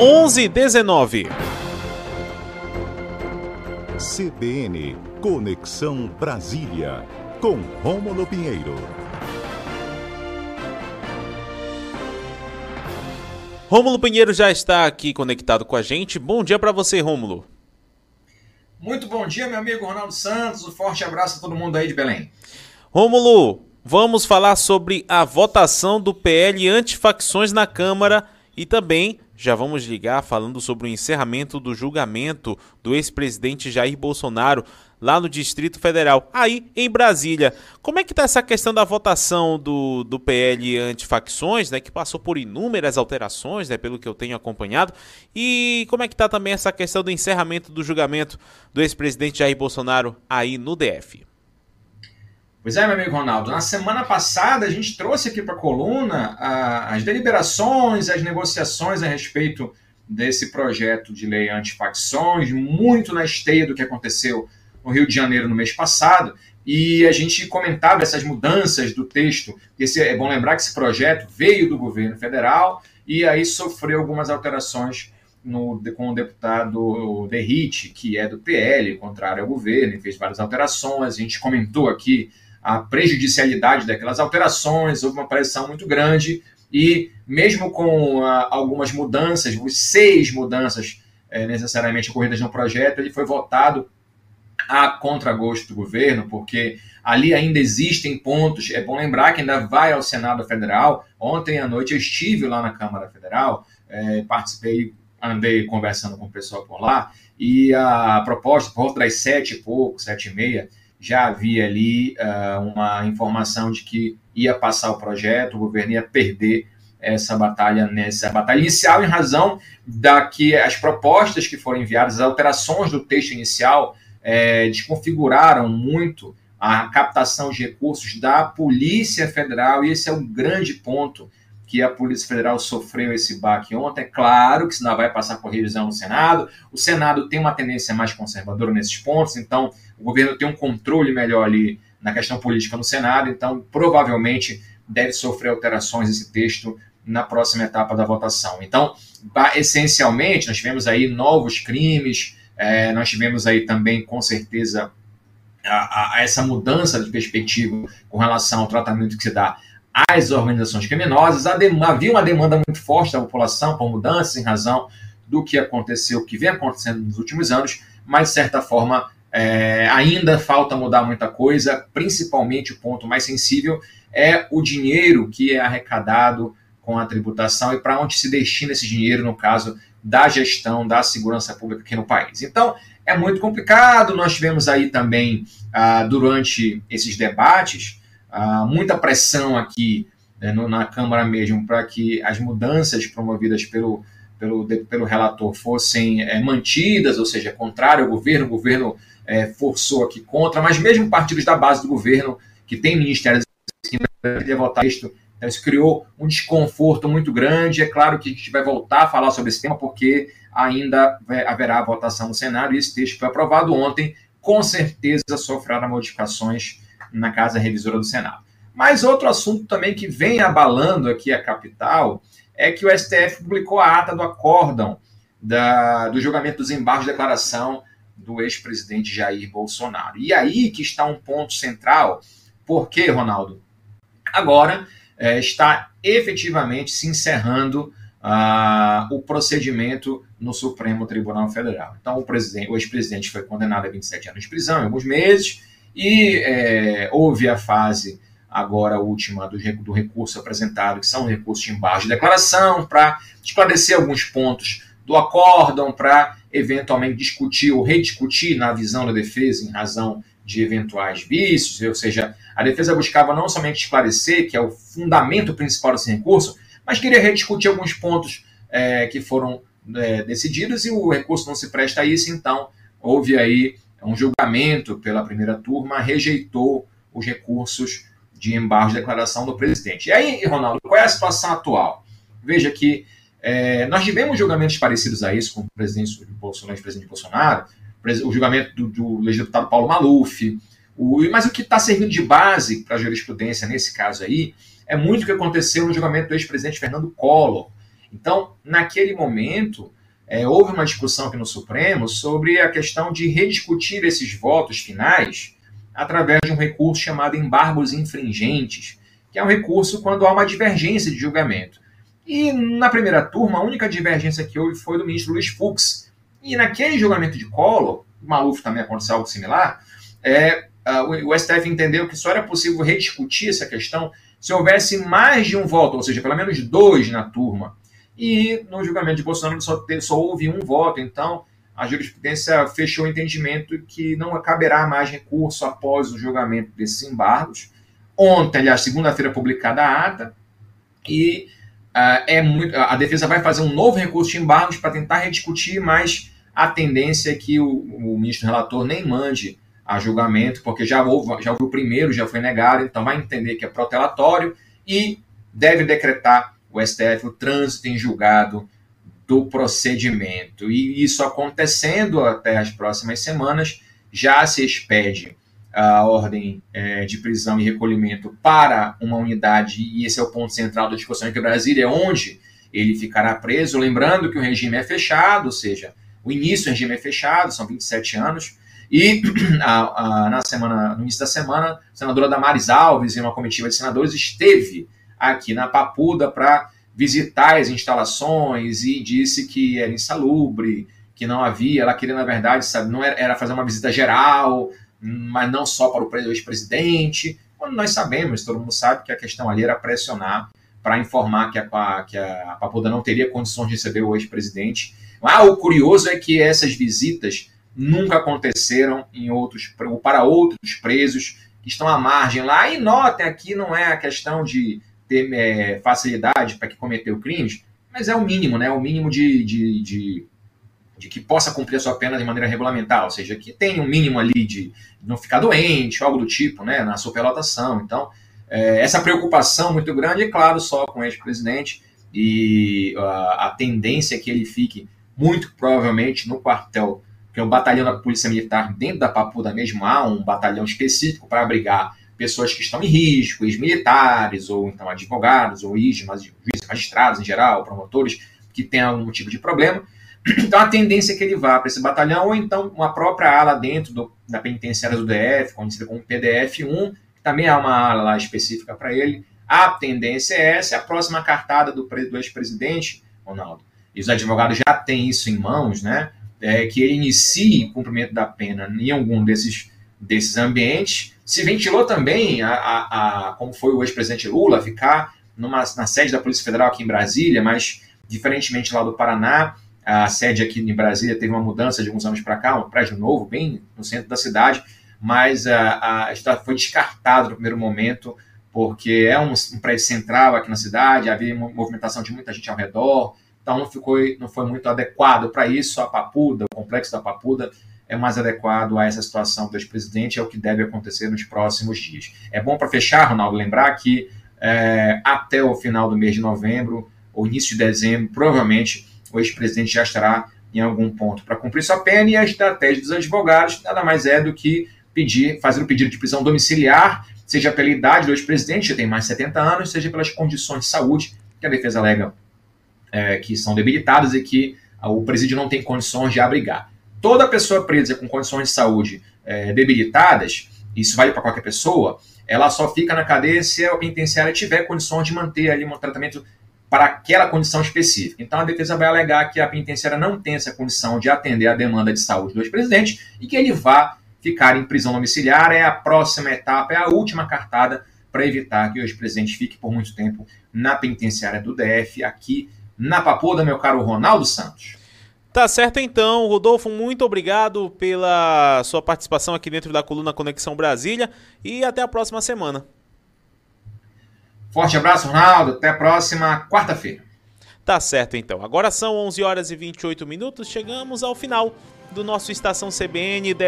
11h19. CBN Conexão Brasília, com Rômulo Pinheiro. Rômulo Pinheiro já está aqui conectado com a gente. Bom dia para você, Rômulo. Muito bom dia, meu amigo Ronaldo Santos. Um forte abraço a todo mundo aí de Belém. Rômulo, vamos falar sobre a votação do PL antifacções na Câmara e também já vamos ligar falando sobre o encerramento do julgamento do ex-presidente Jair Bolsonaro lá no Distrito Federal, aí em Brasília. Como é que está essa questão da votação do PL antifacções, né, que passou por inúmeras alterações, né, pelo que eu tenho acompanhado, e como é que está também essa questão do encerramento do julgamento do ex-presidente Jair Bolsonaro aí no DF? Pois é, meu amigo Ronaldo, na semana passada a gente trouxe aqui para a coluna as deliberações, as negociações a respeito desse projeto de lei antifacções, muito na esteia do que aconteceu no Rio de Janeiro no mês passado, e a gente comentava essas mudanças do texto. É bom lembrar que esse projeto veio do governo federal e aí sofreu algumas alterações com o deputado Derrite, que é do PL, contrário ao governo, e fez várias alterações. A gente comentou aqui a prejudicialidade daquelas alterações, houve uma pressão muito grande, e mesmo com algumas mudanças, 6 mudanças necessariamente ocorridas no projeto, ele foi votado a contragosto do governo, porque ali ainda existem pontos. É bom lembrar que ainda vai ao Senado Federal. Ontem à noite eu estive lá na Câmara Federal, participei, andei conversando com o pessoal por lá, e a proposta, por volta das 7 e pouco, 7h30, já havia ali uma informação de que ia passar o projeto, o governo ia perder essa batalha inicial, em razão que as propostas que foram enviadas, as alterações do texto inicial, desconfiguraram muito a captação de recursos da Polícia Federal, e esse é o grande ponto que a Polícia Federal sofreu esse baque ontem. É claro que isso não vai passar por revisão no Senado. O Senado tem uma tendência mais conservadora nesses pontos, então o governo tem um controle melhor ali na questão política no Senado, então provavelmente deve sofrer alterações esse texto na próxima etapa da votação. Então, essencialmente, nós tivemos aí novos crimes, nós tivemos aí também, com certeza, essa mudança de perspectiva com relação ao tratamento que se dá às organizações criminosas. Havia uma demanda muito forte da população por mudanças em razão do que aconteceu, que vem acontecendo nos últimos anos, mas, de certa forma, ainda falta mudar muita coisa. Principalmente o ponto mais sensível é o dinheiro que é arrecadado com a tributação e para onde se destina esse dinheiro, no caso da gestão da segurança pública aqui no país. Então, é muito complicado. Nós tivemos aí também, durante esses debates, muita pressão aqui na Câmara mesmo para que as mudanças promovidas pelo relator fossem mantidas, ou seja, contrário ao governo. O governo forçou aqui contra, mas mesmo partidos da base do governo, que tem ministérios que queriam votar isto, isso criou um desconforto muito grande. É claro que a gente vai voltar a falar sobre esse tema, porque ainda haverá votação no Senado, e esse texto foi aprovado ontem, com certeza sofrerá modificações na Casa Revisora do Senado. Mas outro assunto também que vem abalando aqui a capital é que o STF publicou a ata do acórdão do julgamento dos embargos de declaração do ex-presidente Jair Bolsonaro. E aí que está um ponto central, porque, Ronaldo, agora está efetivamente se encerrando o procedimento no Supremo Tribunal Federal. Então, o ex-presidente foi condenado a 27 anos de prisão em alguns meses, e houve a fase agora última do recurso apresentado, que são recursos de embargo de declaração, para esclarecer alguns pontos do acórdão, para eventualmente discutir ou rediscutir na visão da defesa em razão de eventuais vícios. Ou seja, a defesa buscava não somente esclarecer, que é o fundamento principal desse recurso, mas queria rediscutir alguns pontos que foram decididos, e o recurso não se presta a isso. Então houve aí um julgamento pela primeira turma, rejeitou os recursos de embargo de declaração do presidente. E aí, Ronaldo, qual é a situação atual? Veja que nós tivemos julgamentos parecidos a isso com o presidente Bolsonaro, ex-presidente Bolsonaro, o julgamento do ex-deputado Paulo Maluf, mas o que está servindo de base para a jurisprudência nesse caso aí é muito o que aconteceu no julgamento do ex-presidente Fernando Collor. Então, naquele momento, houve uma discussão aqui no Supremo sobre a questão de rediscutir esses votos finais através de um recurso chamado embargos infringentes, que é um recurso quando há uma divergência de julgamento. E na primeira turma, a única divergência que houve foi do ministro Luiz Fux. E naquele julgamento de Collor, o Maluf também aconteceu algo similar, o STF entendeu que só era possível rediscutir essa questão se houvesse mais de um voto, ou seja, pelo menos 2 na turma. E no julgamento de Bolsonaro só houve um voto, então a jurisprudência fechou o entendimento que não caberá mais recurso após o julgamento desses embargos. Ontem, aliás, segunda-feira, publicada a ata, e a defesa vai fazer um novo recurso de embargos para tentar rediscutir, mas a tendência é que o ministro relator nem mande a julgamento, porque já houve o primeiro, já foi negado, então vai entender que é protelatório e deve decretar o STF o trânsito em julgado do procedimento. E isso acontecendo até as próximas semanas, já se expede a ordem de prisão e recolhimento para uma unidade, e esse é o ponto central da discussão aqui em Brasília, onde ele ficará preso. Lembrando que o regime é fechado, ou seja, o início do regime é fechado, são 27 anos, e no início da semana, a senadora Damares Alves e uma comitiva de senadores esteve aqui na Papuda para visitar as instalações e disse que era insalubre, que não havia, ela queria, na verdade, não era fazer uma visita geral, mas não só para o ex-presidente, quando nós sabemos, todo mundo sabe que a questão ali era pressionar para informar que a Papuda não teria condições de receber o ex-presidente. O curioso é que essas visitas nunca aconteceram para outros presos que estão à margem lá. E notem, aqui não é a questão de ter facilidade para que cometeu crimes, mas é o mínimo, né? O mínimo de que possa cumprir a sua pena de maneira regulamentar, ou seja, que tenha um mínimo ali de não ficar doente, algo do tipo, né? Na superlotação. Então, essa preocupação muito grande, é claro, só com o ex-presidente, e a tendência é que ele fique muito provavelmente no quartel, que é o batalhão da Polícia Militar, dentro da Papuda mesmo, há um batalhão específico para abrigar pessoas que estão em risco, ex-militares, ou então advogados, ou juízes, magistrados em geral, promotores, que têm algum tipo de problema. Então a tendência é que ele vá para esse batalhão, ou então uma própria ala dentro da penitenciária do DF, conhecida como PDF-1, que também há uma ala lá específica para ele. A tendência é essa, a próxima cartada do ex-presidente, Ronaldo, e os advogados já têm isso em mãos, né? Que ele inicie o cumprimento da pena em algum desses ambientes. Se ventilou também, como foi o ex-presidente Lula, ficar na sede da Polícia Federal aqui em Brasília, mas diferentemente lá do Paraná, a sede aqui em Brasília teve uma mudança de alguns anos para cá, um prédio novo, bem no centro da cidade, mas foi descartado no primeiro momento, porque é um prédio central aqui na cidade, havia uma movimentação de muita gente ao redor, então não foi muito adequado para isso. A Papuda, o complexo da Papuda, é mais adequado a essa situação do ex-presidente, é o que deve acontecer nos próximos dias. É bom, para fechar, Ronaldo, lembrar que até o final do mês de novembro, ou início de dezembro, provavelmente o ex-presidente já estará em algum ponto para cumprir sua pena, e a estratégia dos advogados nada mais é do que fazer o pedido de prisão domiciliar, seja pela idade do ex-presidente, já tem mais de 70 anos, seja pelas condições de saúde que a defesa alega que são debilitadas e que o presídio não tem condições de abrigar. Toda pessoa presa com condições de saúde debilitadas, isso vale para qualquer pessoa, ela só fica na cadeia se a penitenciária tiver condições de manter ali um tratamento para aquela condição específica. Então a defesa vai alegar que a penitenciária não tem essa condição de atender a demanda de saúde do ex-presidente e que ele vá ficar em prisão domiciliar. É a próxima etapa, é a última cartada para evitar que o ex-presidente fique por muito tempo na penitenciária do DF, aqui na Papuda, meu caro Ronaldo Santos. Tá certo então, Rodolfo, muito obrigado pela sua participação aqui dentro da coluna Conexão Brasília e até a próxima semana. Forte abraço, Ronaldo, até a próxima quarta-feira. Tá certo então, agora são 11 horas e 28 minutos, chegamos ao final do nosso Estação CBN